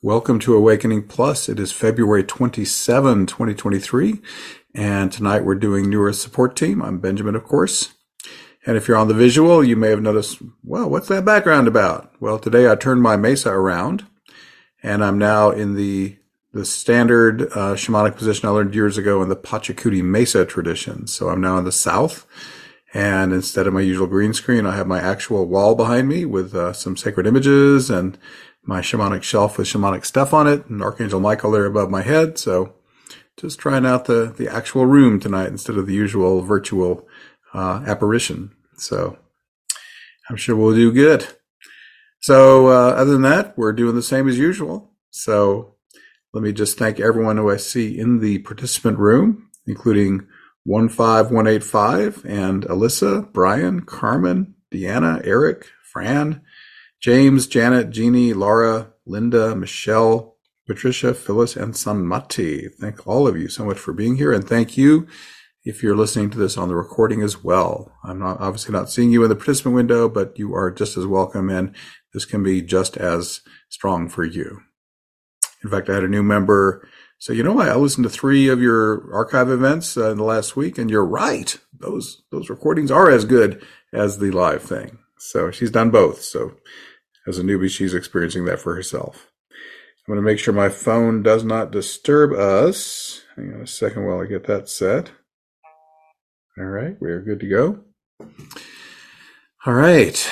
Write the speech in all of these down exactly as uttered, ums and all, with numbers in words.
Welcome to Awakening Plus. It is February twenty-seventh, twenty twenty-three, and tonight we're doing Newer Support Team. I'm Benjamin, of course. And if you're on the visual, you may have noticed, well, what's that background about? Well, today I turned my mesa around, and I'm now in the the standard uh, shamanic position I learned years ago in the Pachacuti Mesa tradition. So I'm now in the south, and instead of my usual green screen, I have my actual wall behind me with uh, some sacred images and my shamanic shelf with shamanic stuff on it, and Archangel Michael there above my head. So just trying out the, the actual room tonight instead of the usual virtual uh, apparition. So I'm sure we'll do good. So uh, other than that, we're doing the same as usual. So let me just thank everyone who I see in the participant room, including one five one eight five and Alyssa, Brian, Carmen, Deanna, Eric, Fran, James, Janet, Jeannie, Laura, Linda, Michelle, Patricia, Phyllis, and Sanmati. Thank all of you so much for being here. And thank you if you're listening to this on the recording as well. I'm not obviously not seeing you in the participant window, but you are just as welcome, and this can be just as strong for you. In fact, I had a new member say, you know what, I listened to three of your archive events uh, in the last week, and you're right. Those those recordings are as good as the live thing. So she's done both. So as a newbie, she's experiencing that for herself. I'm going to make sure my phone does not disturb us. Hang on a second while I get that set. All right, we are good to go. All right.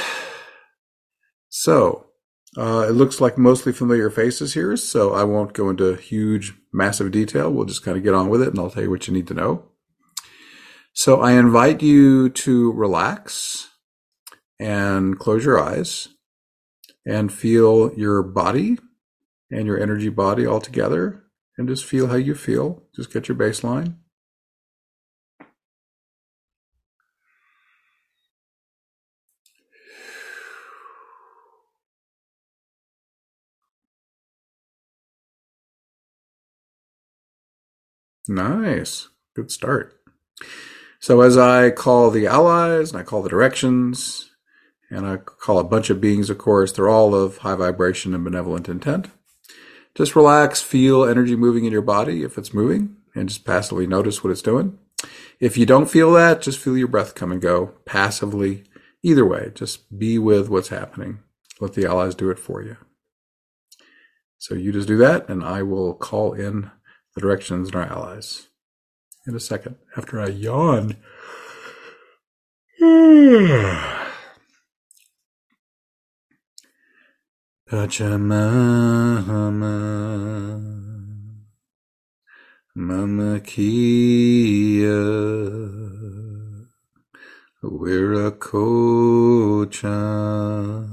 So uh, it looks like mostly familiar faces here, so I won't go into huge, massive detail. We'll just kind of get on with it, and I'll tell you what you need to know. So I invite you to relax and close your eyes and feel your body and your energy body all together, and just feel how you feel. Just get your baseline. Nice. Good start. So as I call the allies and I call the directions, and I call a bunch of beings, of course, they're all of high vibration and benevolent intent. Just relax, feel energy moving in your body if it's moving, and just passively notice what it's doing. If you don't feel that, just feel your breath come and go passively. Either way, just be with what's happening. Let the allies do it for you. So you just do that, and I will call in the directions and our allies in a second after I yawn. Pachamama, Mama Kia, Wiracocha,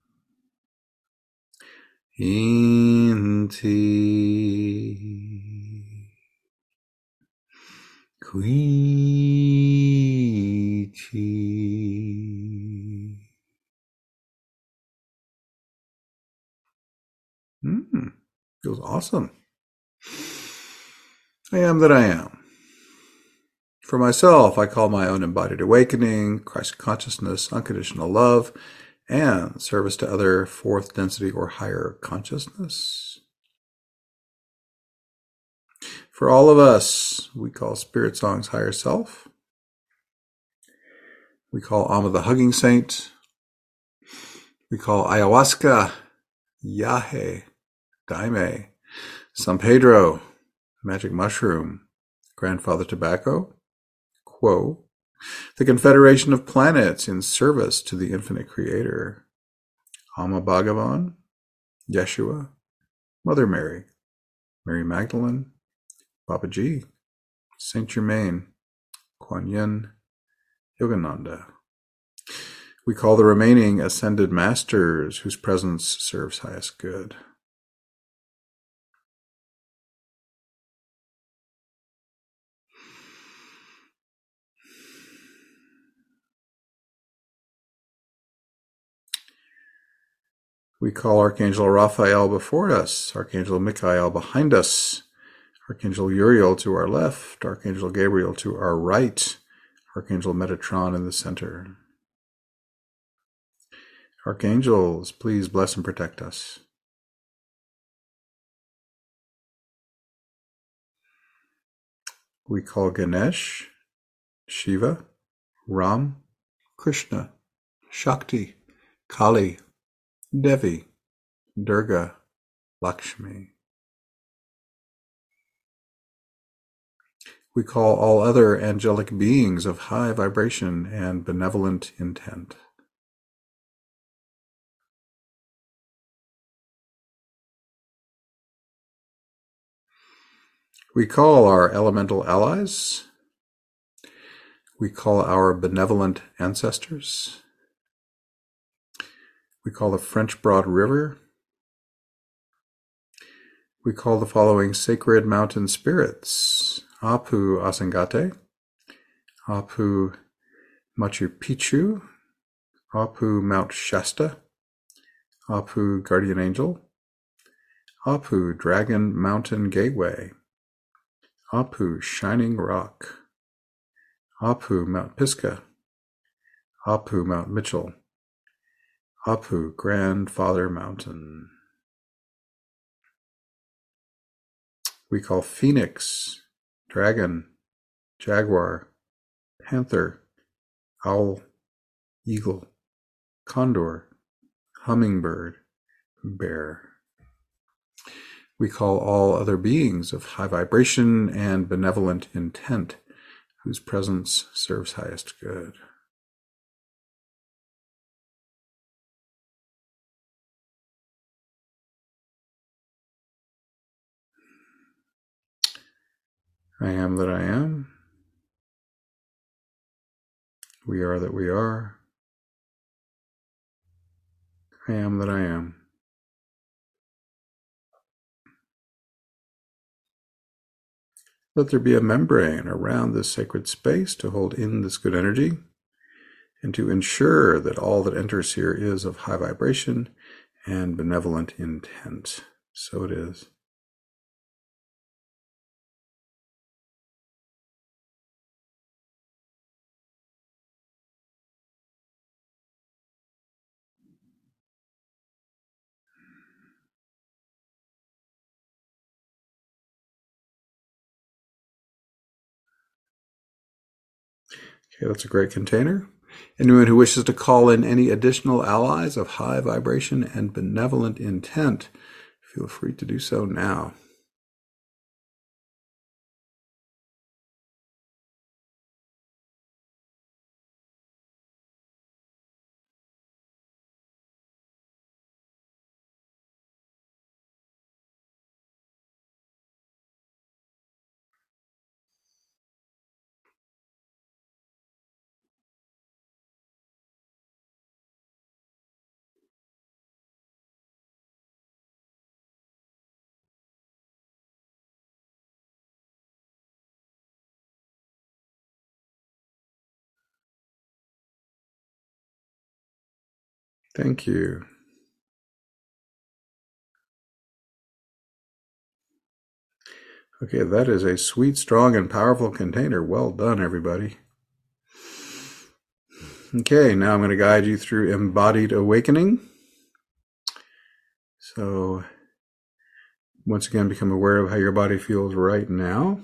Inti, Quichi. Mm, feels awesome. I am that I am. For myself, I call my own embodied awakening, Christ consciousness, unconditional love, and service to other fourth density or higher consciousness. For all of us, we call Spirit Song's higher self. We call Amma the hugging saint. We call ayahuasca Yahe, Daime, San Pedro, Magic Mushroom, Grandfather Tobacco, Quo, the Confederation of Planets in service to the Infinite Creator, Amma Bhagavan, Yeshua, Mother Mary, Mary Magdalene, Babaji, Saint Germain, Kuan Yin, Yogananda. We call the remaining ascended masters whose presence serves highest good. We call Archangel Raphael before us, Archangel Michael behind us, Archangel Uriel to our left, Archangel Gabriel to our right, Archangel Metatron in the center. Archangels, please bless and protect us. We call Ganesh, Shiva, Ram, Krishna, Shakti, Kali, Devi, Durga, Lakshmi. We call all other angelic beings of high vibration and benevolent intent. We call our elemental allies. We call our benevolent ancestors. We call the French Broad River. We call the following sacred mountain spirits: Apu Asangate, Apu Machu Picchu, Apu Mount Shasta, Apu Guardian Angel, Apu Dragon Mountain Gateway, Apu Shining Rock, Apu Mount Pisgah, Apu Mount Mitchell, Apu Grandfather Mountain. We call Phoenix, Dragon, Jaguar, Panther, Owl, Eagle, Condor, Hummingbird, Bear. We call all other beings of high vibration and benevolent intent, whose presence serves highest good. I am that I am. We are that we are. I am that I am. Let there be a membrane around this sacred space to hold in this good energy and to ensure that all that enters here is of high vibration and benevolent intent. So it is. Okay, that's a great container. Anyone who wishes to call in any additional allies of high vibration and benevolent intent, feel free to do so now. Thank you. Okay, that is a sweet, strong, and powerful container. Well done, everybody. Okay, now I'm going to guide you through embodied awakening. So, once again, become aware of how your body feels right now.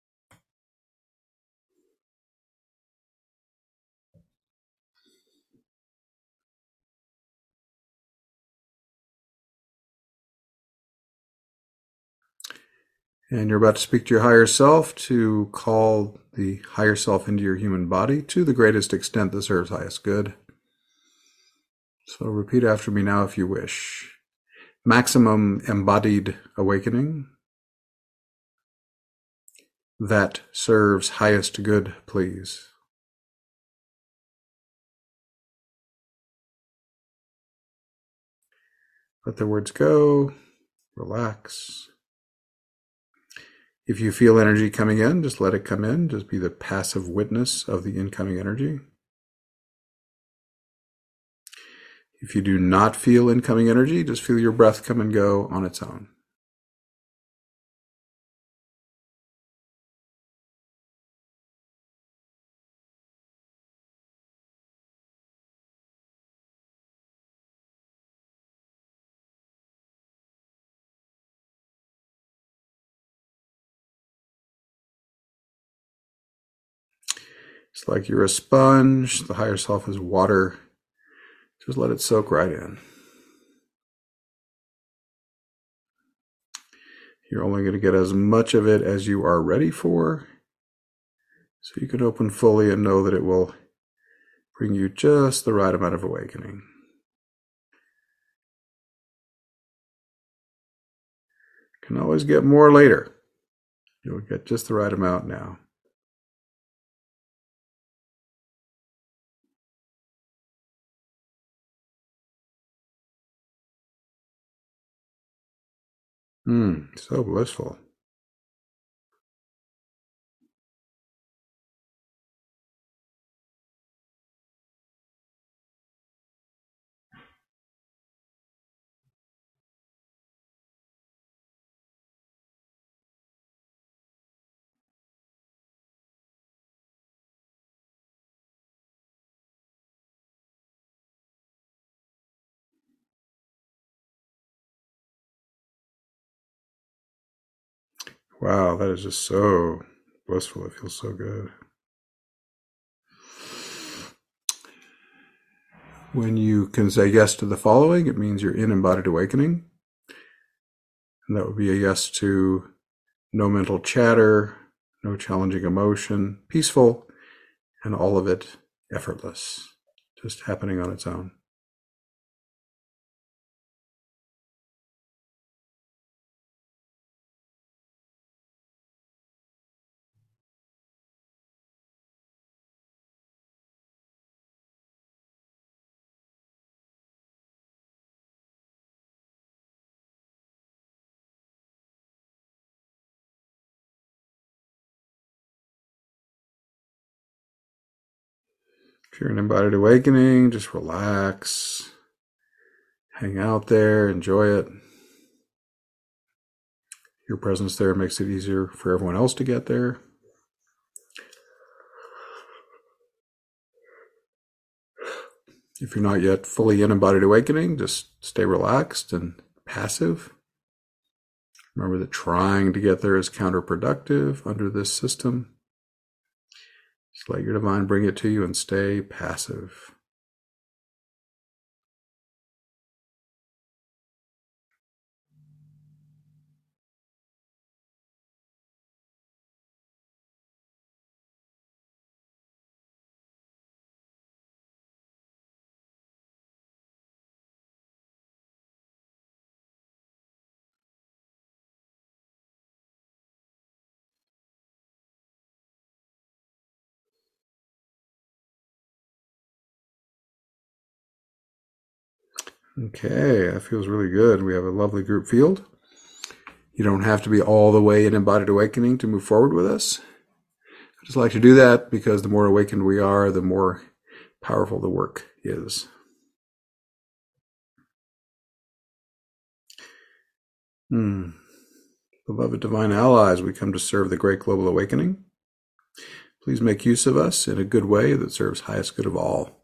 And you're about to speak to your higher self to call the higher self into your human body to the greatest extent that serves highest good. So repeat after me now if you wish. Maximum embodied awakening that serves highest good, please. Let the words go. Relax. If you feel energy coming in, just let it come in. Just be the passive witness of the incoming energy. If you do not feel incoming energy, just feel your breath come and go on its own. It's like you're a sponge. The higher self is water. Just let it soak right in. You're only going to get as much of it as you are ready for. So you can open fully and know that it will bring you just the right amount of awakening. You can always get more later. You'll get just the right amount now. Hmm, so blissful. Wow, that is just so blissful. It feels so good. When you can say yes to the following, it means you're in embodied awakening. And that would be a yes to no mental chatter, no challenging emotion, peaceful, and all of it effortless, just happening on its own. If you're in embodied awakening, just relax, hang out there, enjoy it. Your presence there makes it easier for everyone else to get there. If you're not yet fully in embodied awakening, just stay relaxed and passive. Remember that trying to get there is counterproductive under this system. Just let your divine bring it to you and stay passive. Okay, that feels really good. We have a lovely group field. You don't have to be all the way in embodied awakening to move forward with us. I just like to do that because the more awakened we are, the more powerful the work is. Hmm. Beloved divine allies, we come to serve the great global awakening. Please make use of us in a good way that serves highest good of all.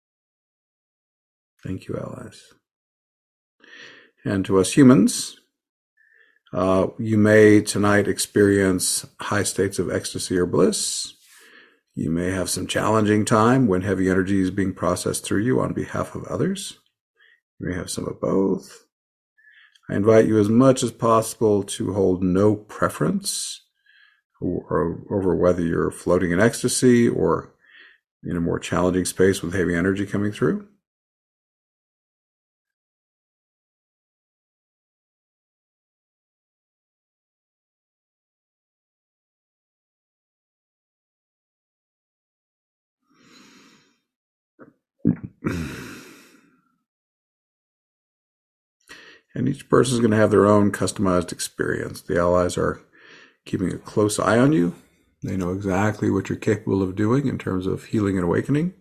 Thank you, allies. And to us humans, uh, you may tonight experience high states of ecstasy or bliss. You may have some challenging time when heavy energy is being processed through you on behalf of others. You may have some of both. I invite you as much as possible to hold no preference or, or over whether you're floating in ecstasy or in a more challenging space with heavy energy coming through. And each person is going to have their own customized experience. The allies are keeping a close eye on you. They know exactly what you're capable of doing in terms of healing and awakening.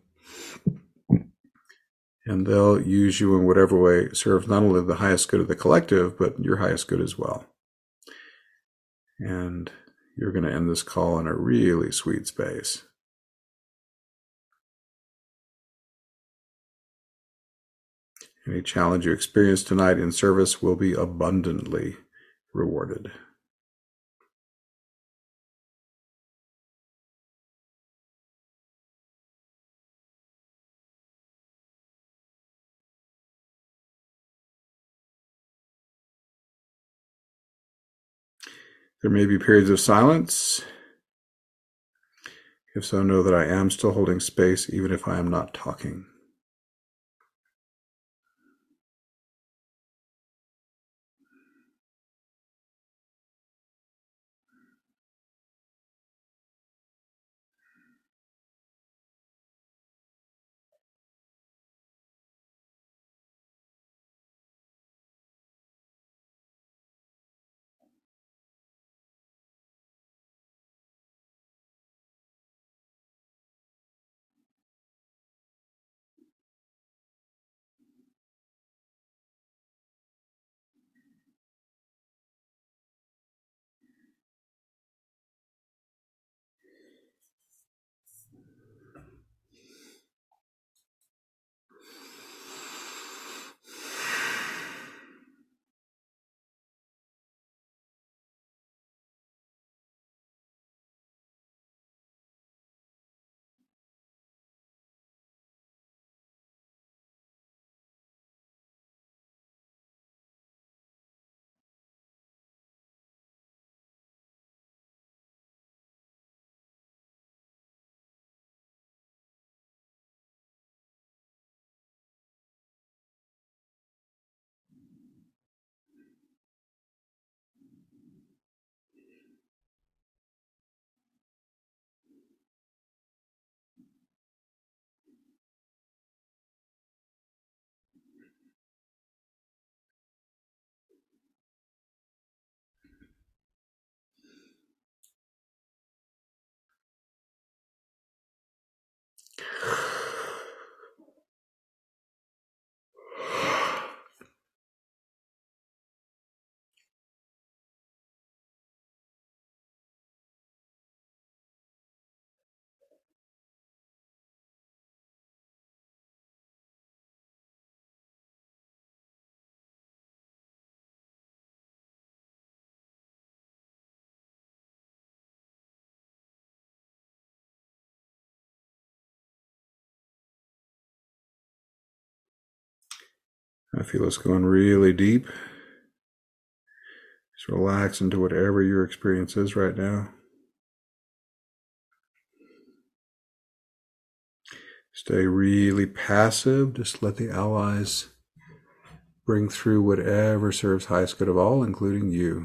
And they'll use you in whatever way serves not only the highest good of the collective, but your highest good as well. And you're going to end this call in a really sweet space. Any challenge you experience tonight in service will be abundantly rewarded. There may be periods of silence. If so, know that I am still holding space, even if I am not talking. I feel us going really deep. Just relax into whatever your experience is right now. Stay really passive. Just let the allies bring through whatever serves highest good of all, including you.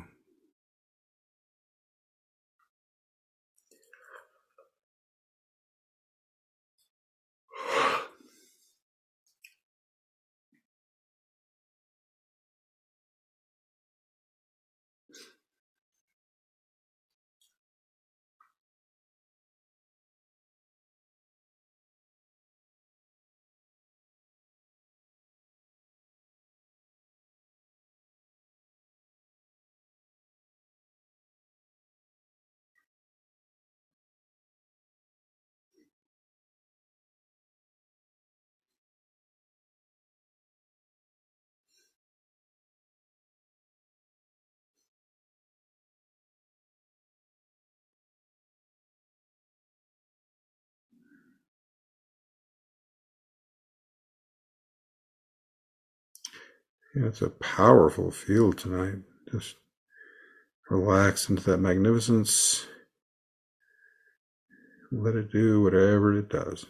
Yeah, it's a powerful field tonight. Just relax into that magnificence. Let it do whatever it does.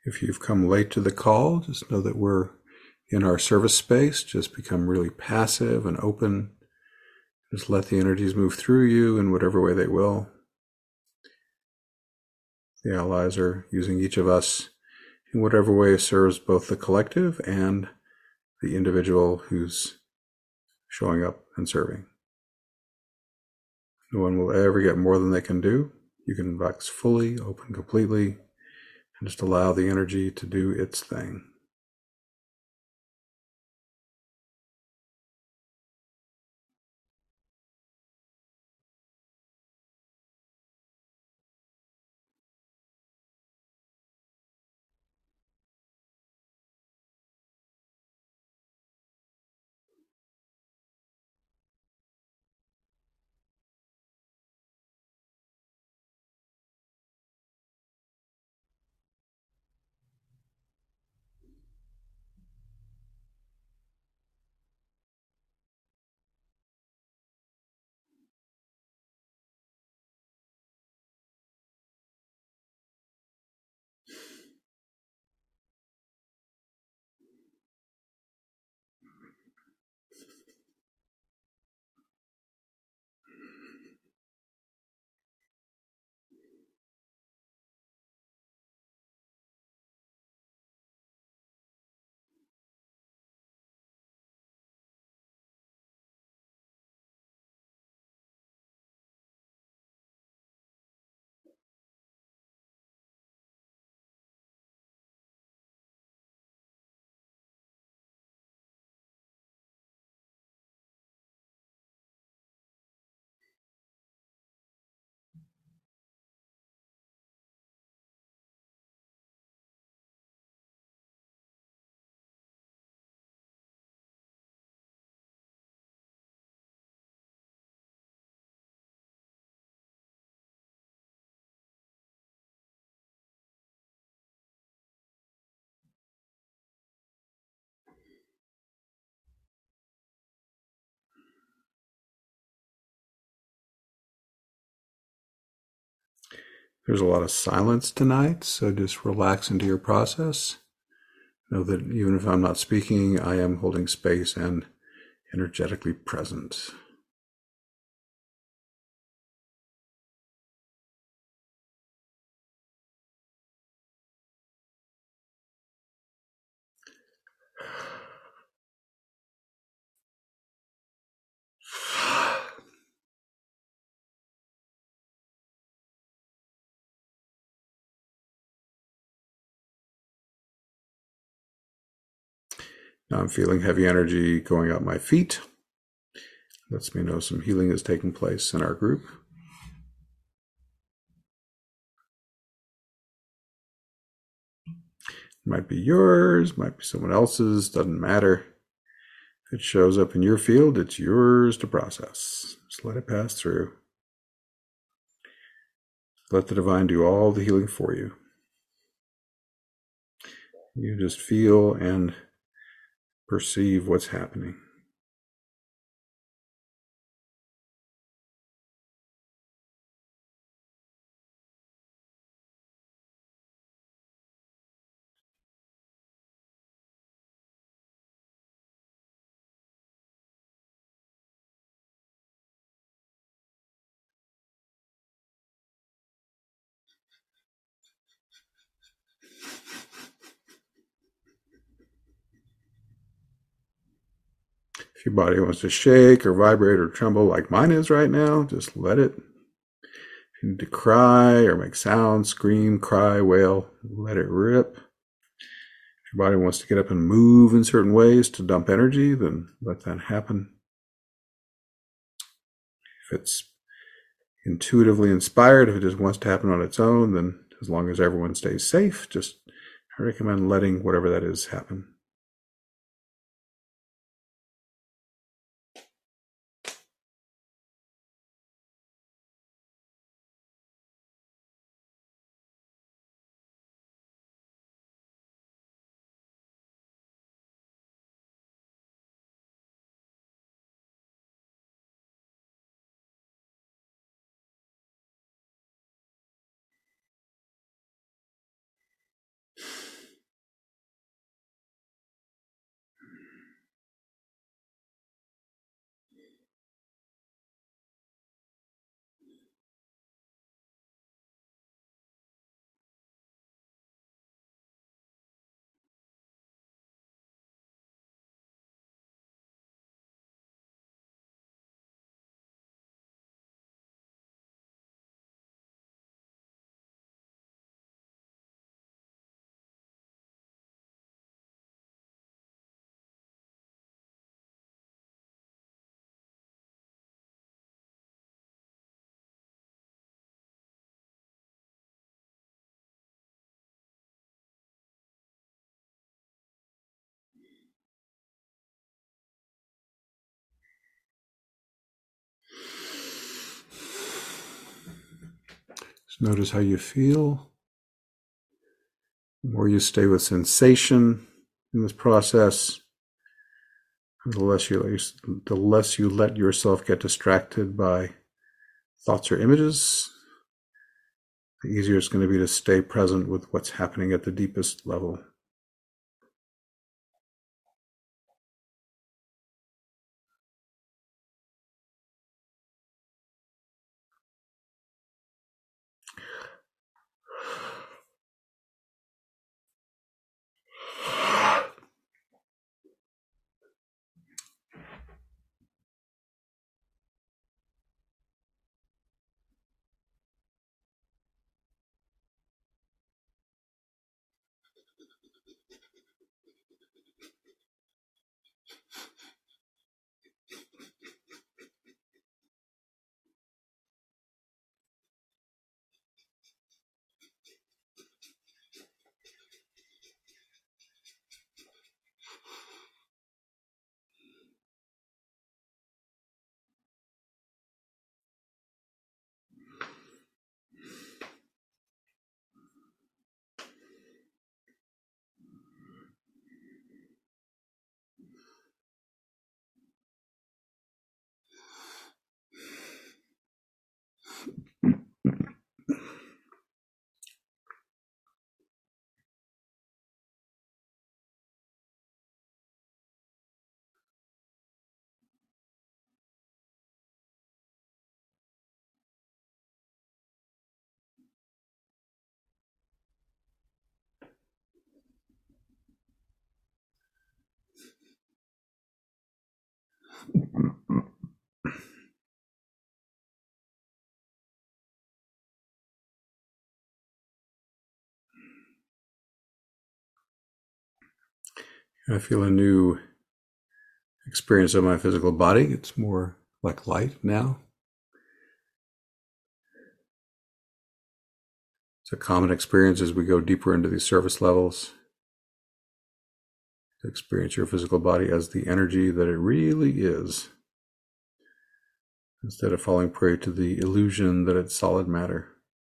If you've come late to the call, just know that we're in our service space. Just become really passive and open. Just let the energies move through you in whatever way they will. The allies are using each of us in whatever way serves both the collective and the individual who's showing up and serving. No one will ever get more than they can do. You can relax fully, open completely, and just allow the energy to do its thing. There's a lot of silence tonight, so just relax into your process. Know that even if I'm not speaking, I am holding space and energetically present. Now I'm feeling heavy energy going up my feet. Lets me know some healing is taking place in our group. Might be yours, might be someone else's, doesn't matter. If it shows up in your field, it's yours to process. Just let it pass through. Let the divine do all the healing for you. You just feel and perceive what's happening. If your body wants to shake or vibrate or tremble like mine is right now, just let it. If you need to cry or make sounds, scream, cry, wail, let it rip. If your body wants to get up and move in certain ways to dump energy, then let that happen. If it's intuitively inspired, if it just wants to happen on its own, then as long as everyone stays safe, just I recommend letting whatever that is happen. notice how you feel. The more you stay with sensation in this process, the less you the less you let yourself get distracted by thoughts or images, the easier it's going to be to stay present with what's happening at the deepest level. I feel a new experience of my physical body. It's more like light now. It's a common experience as we go deeper into these surface levels, to experience your physical body as the energy that it really is, instead of falling prey to the illusion that it's solid matter.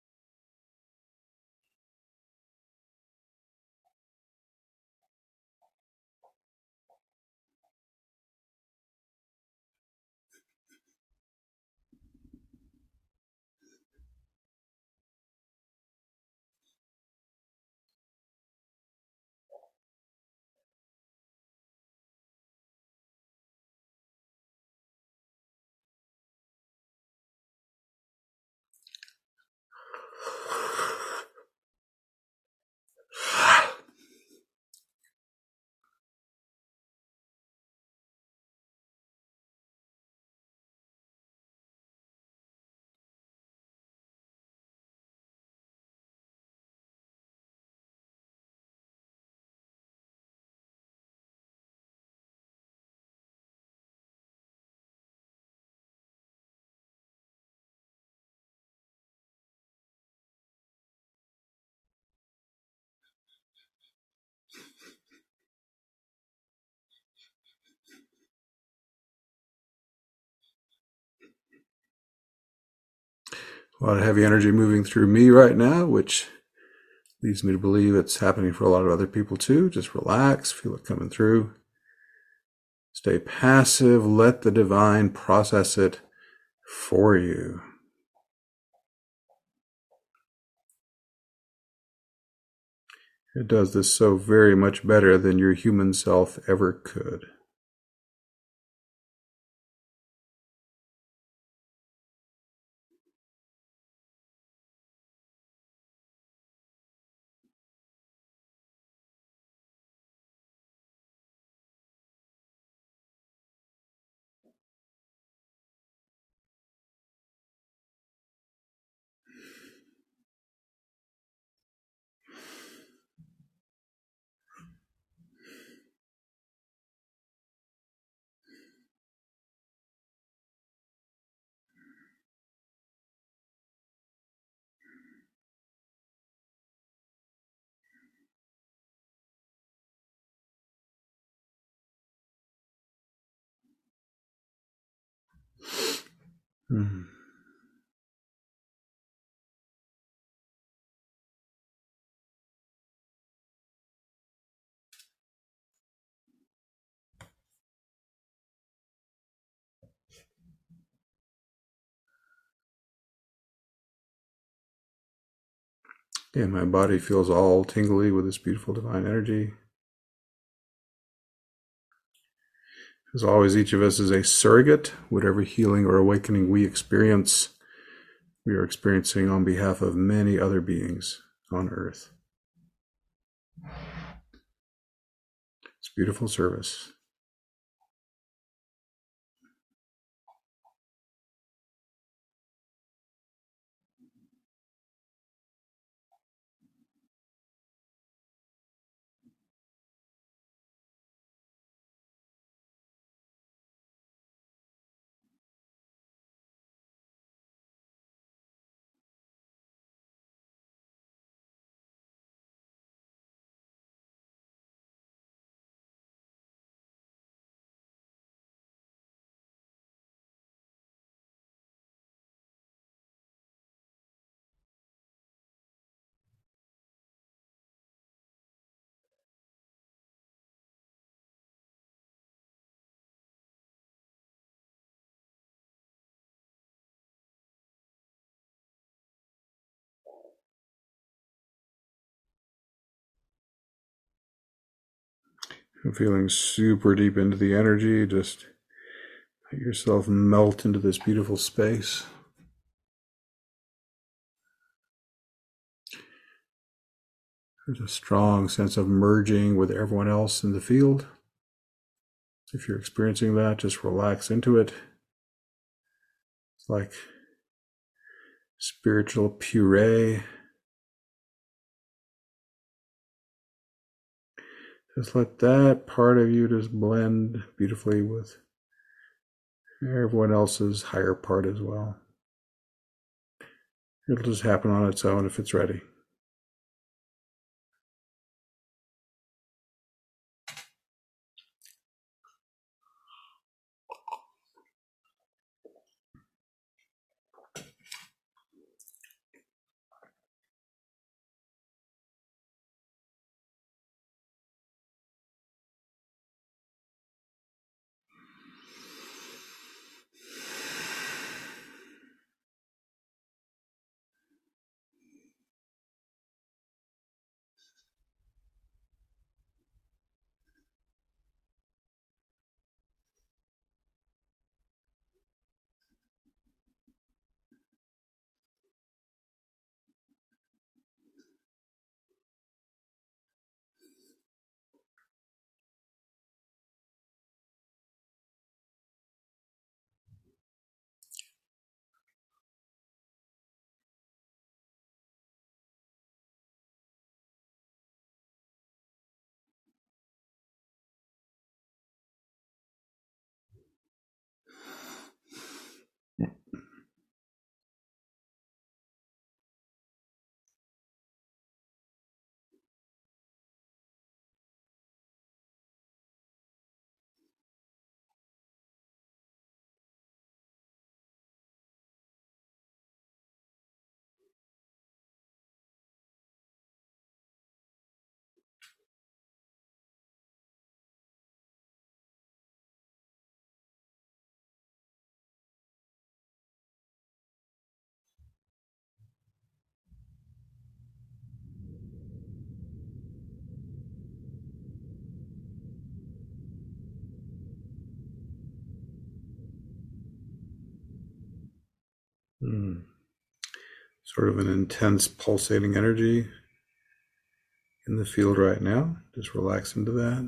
A lot of heavy energy moving through me right now, which leads me to believe it's happening for a lot of other people too. Just relax, feel it coming through. Stay passive, let the divine process it for you. It does this so very much better than your human self ever could. Mm. And my body feels all tingly with this beautiful divine energy. As always, each of us is a surrogate. Whatever healing or awakening we experience, we are experiencing on behalf of many other beings on earth. It's beautiful service. I'm feeling super deep into the energy. Just let yourself melt into this beautiful space. There's a strong sense of merging with everyone else in the field. If you're experiencing that, just relax into it. It's like spiritual puree. Just let that part of you just blend beautifully with everyone else's higher part as well. It'll just happen on its own if it's ready. Mm. Sort of an intense pulsating energy in the field right now. Just relax into that.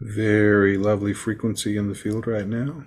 Very lovely frequency in the field right now.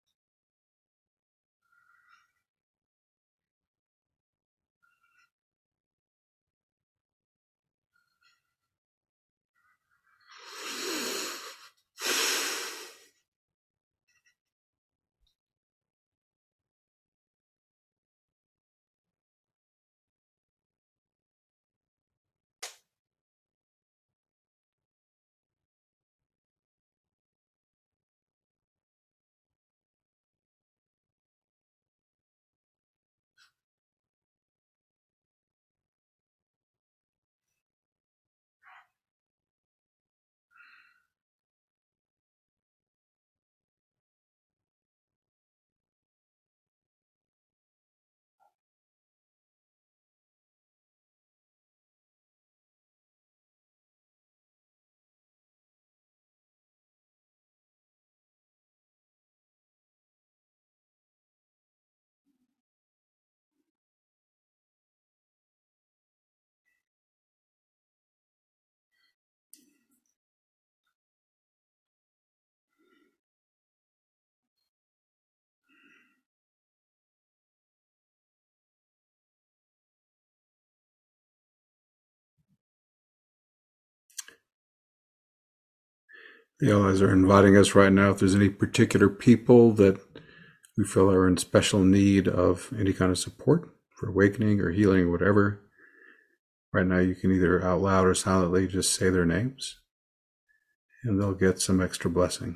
The allies are inviting us right now. If there's any particular people that we feel are in special need of any kind of support for awakening or healing or whatever, right now you can either out loud or silently just say their names and they'll get some extra blessing.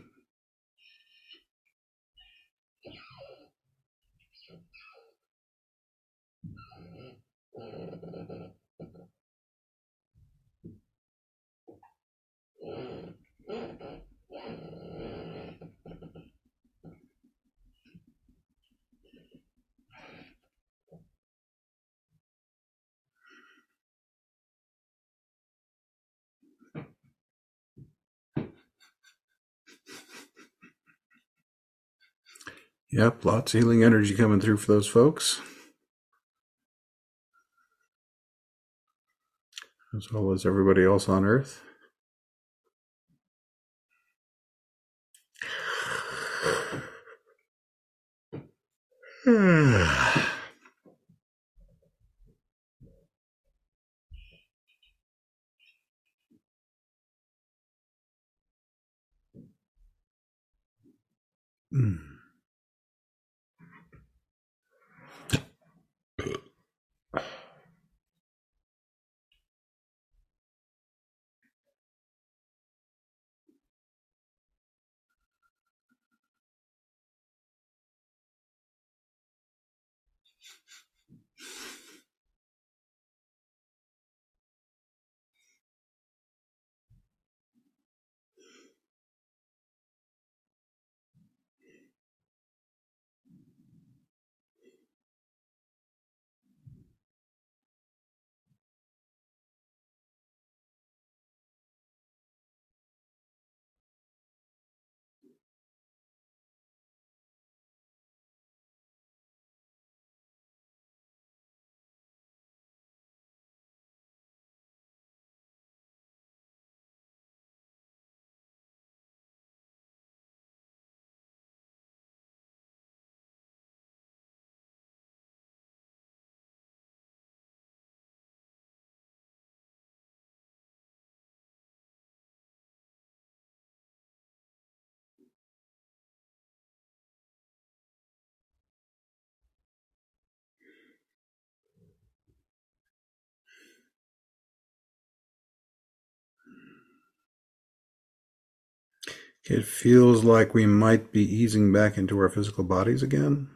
Yep, lots of healing energy coming through for those folks, as well as everybody else on Earth. Mm. It feels like we might be easing back into our physical bodies again.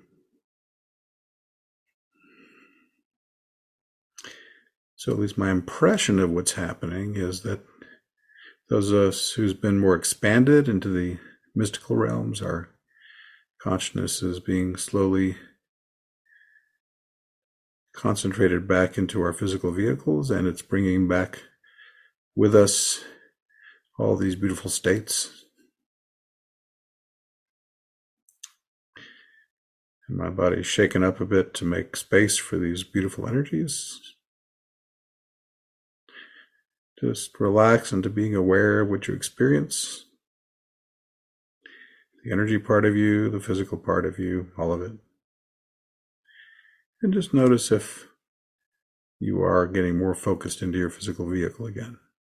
So at least my impression of what's happening is that those of us who's been more expanded into the mystical realms, our consciousness is being slowly concentrated back into our physical vehicles, and it's bringing back with us all these beautiful states. And my body's shaken up a bit to make space for these beautiful energies. Just relax into being aware of what you experience. The energy part of you, the physical part of you, all of it. And just notice if you are getting more focused into your physical vehicle again.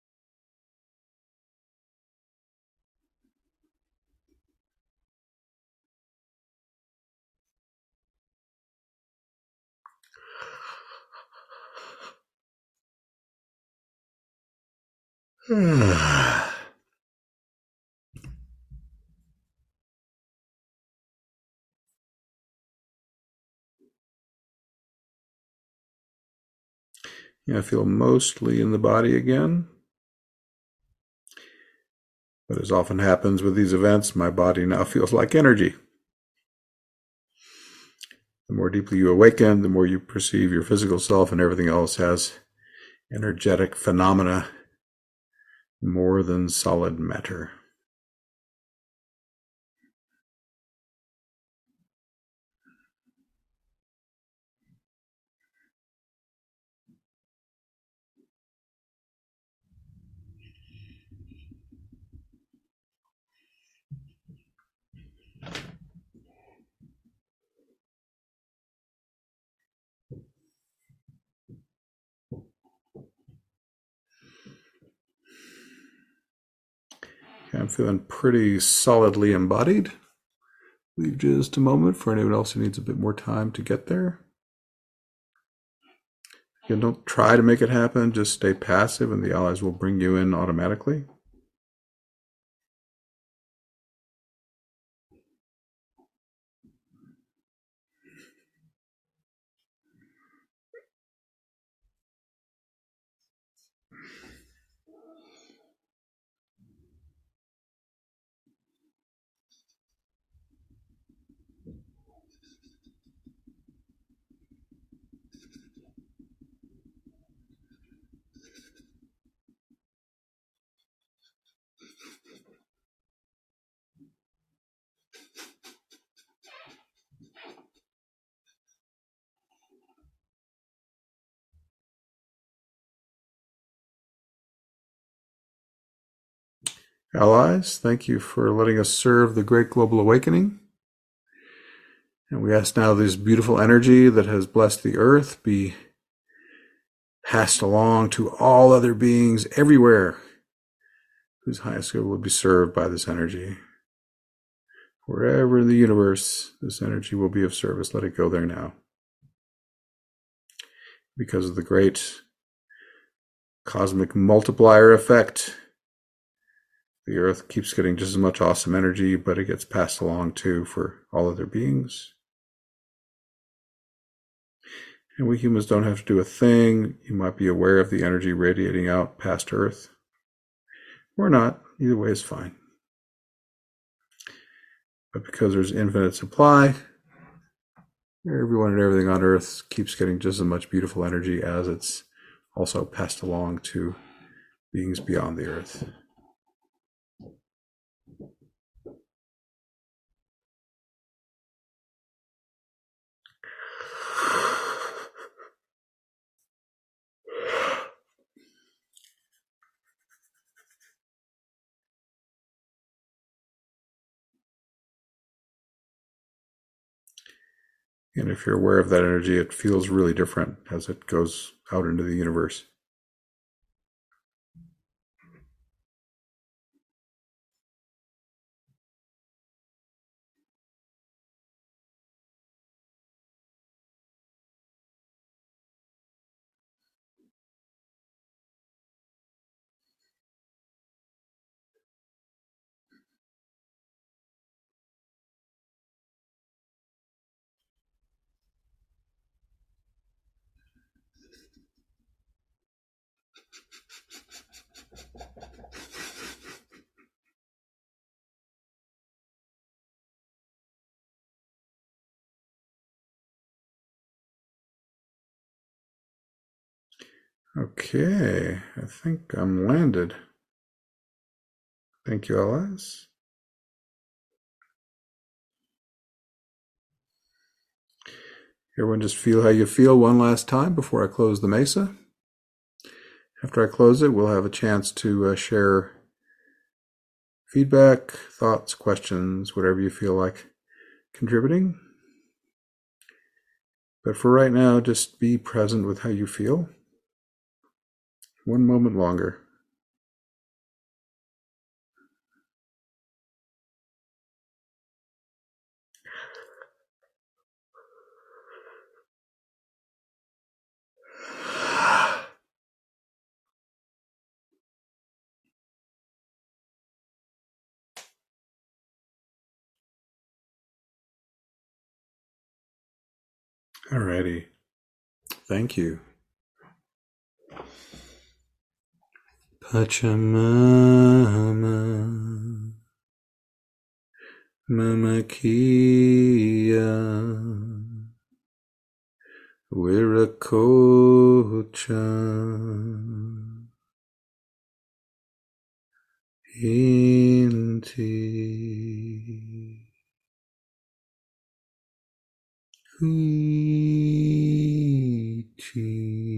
I feel mostly in the body again. But as often happens with these events, my body now feels like energy. The more deeply you awaken, the more you perceive your physical self and everything else as energetic phenomena more than solid matter. I'm feeling pretty solidly embodied. Leave just a moment for anyone else who needs a bit more time to get there. Again, don't try to make it happen. Just stay passive and the allies will bring you in automatically. Allies, thank you for letting us serve the Great Global Awakening. And we ask now this beautiful energy that has blessed the earth be passed along to all other beings everywhere whose highest good will be served by this energy. Wherever in the universe this energy will be of service, let it go there now. Because of the great cosmic multiplier effect, the earth keeps getting just as much awesome energy, but it gets passed along too for all other beings. And we humans don't have to do a thing. You might be aware of the energy radiating out past Earth. Or not. Either way is fine. But because there's infinite supply, everyone and everything on Earth keeps getting just as much beautiful energy as it's also passed along to beings beyond the Earth. And if you're aware of that energy, it feels really different as it goes out into the universe. Okay, I think I'm landed. Thank you, allies. Everyone just feel how you feel one last time before I close the mesa. After I close it, we'll have a chance to uh, share feedback, thoughts, questions, whatever you feel like contributing. But for right now, just be present with how you feel. One moment longer. Alrighty. Thank you. Pachamama Mama Kia Viracocha Inti Huichi.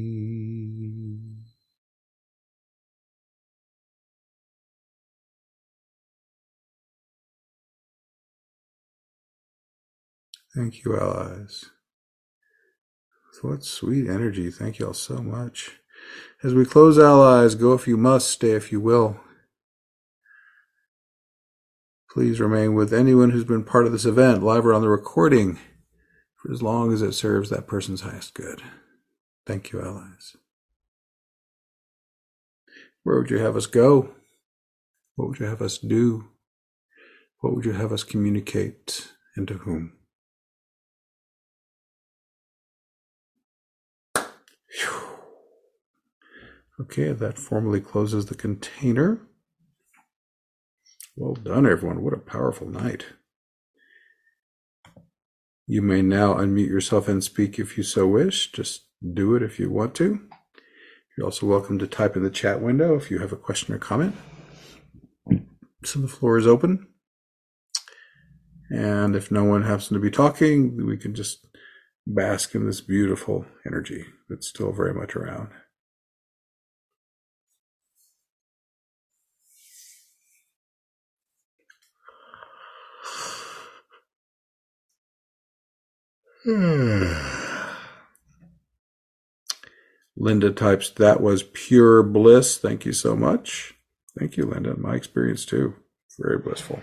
Thank you, allies. What sweet energy. Thank you all so much. As we close, allies, go if you must, stay if you will. Please remain with anyone who's been part of this event, live or on the recording, for as long as it serves that person's highest good. Thank you, allies. Where would you have us go? What would you have us do? What would you have us communicate, and to whom? Okay, that formally closes the container. Well done, everyone. What a powerful night. You may now unmute yourself and speak if you so wish. Just do it if you want to. You're also welcome to type in the chat window if you have a question or comment. So the floor is open. And if no one happens to be talking, we can just bask in this beautiful energy that's still very much around. Linda types, that was pure bliss. Thank you so much. Thank you, Linda. My experience too. Very blissful.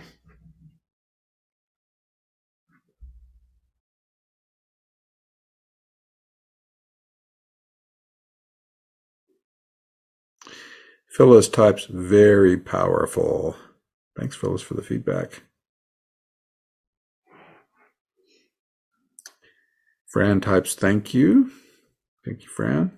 Phyllis types, very powerful. Thanks, Phyllis, for the feedback. Fran types, thank you. Thank you, Fran.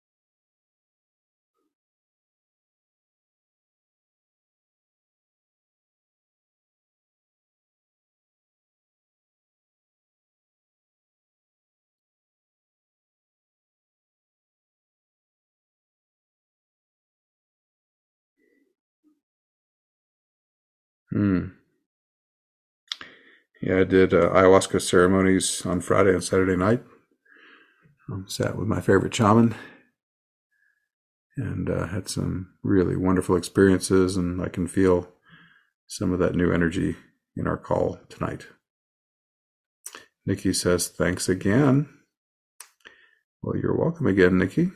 Hmm. Yeah, I did uh, ayahuasca ceremonies on Friday and Saturday night. Um, sat with my favorite shaman and uh, had some really wonderful experiences, and I can feel some of that new energy in our call tonight. Nikki says, thanks again. Well, you're welcome again, Nikki.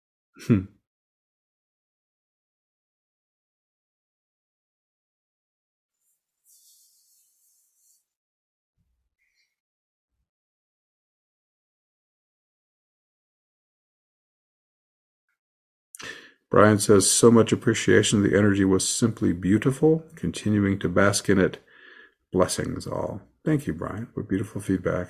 Brian says, so much appreciation. The energy was simply beautiful. Continuing to bask in it. Blessings all. Thank you, Brian. What beautiful feedback.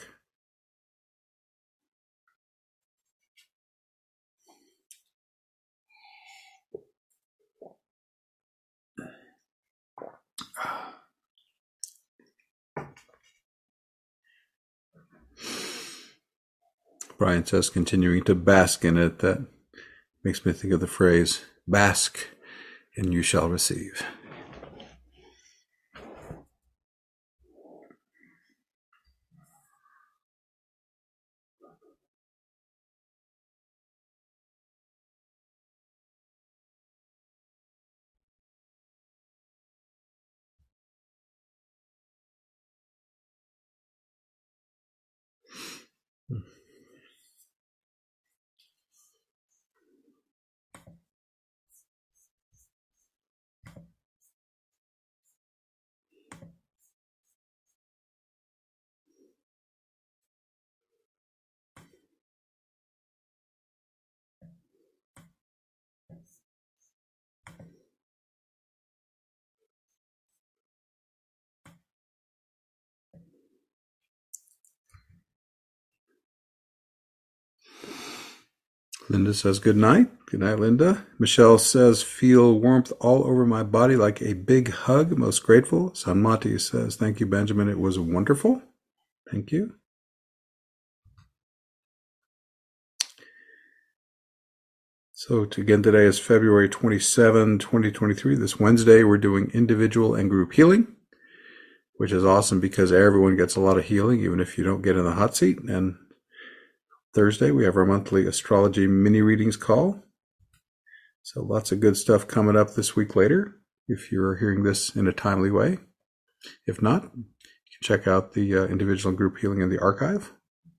Brian says, continuing to bask in it. That makes me think of the phrase, bask and you shall receive. Linda says good night. Good night, Linda. Michelle says, feel warmth all over my body like a big hug. Most grateful. San Mati says, thank you, Benjamin. It was wonderful. Thank you. So again, today is February twenty-seventh, twenty twenty-three. This Wednesday, we're doing individual and group healing, which is awesome because everyone gets a lot of healing, even if you don't get in the hot seat. And Thursday, we have our monthly astrology mini readings call. So lots of good stuff coming up this week later, if you're hearing this in a timely way. If not, you can check out the uh, individual and group healing in the archive.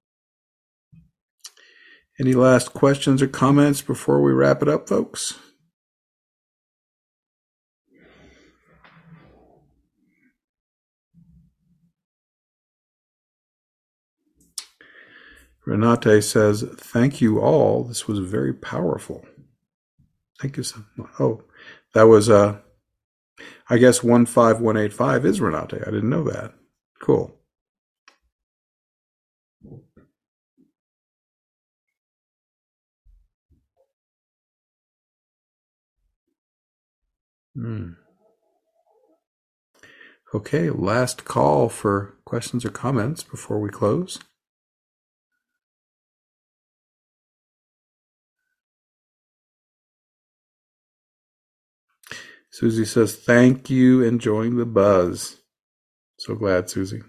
Any last questions or comments before we wrap it up, folks? Renate says, thank you all. This was very powerful. Thank you so much. Oh, that was, uh, I guess one five one eight five is Renate. I didn't know that. Cool. Hmm. Okay, last call for questions or comments before we close. Susie says, thank you, enjoying the buzz. So glad, Susie.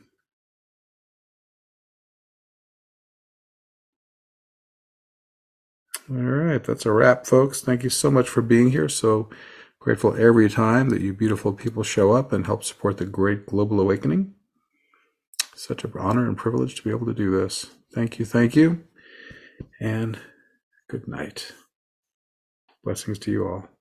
All right, that's a wrap, folks. Thank you so much for being here. So grateful every time that you beautiful people show up and help support the great global awakening. Such an honor and privilege to be able to do this. Thank you, thank you, and good night. Blessings to you all.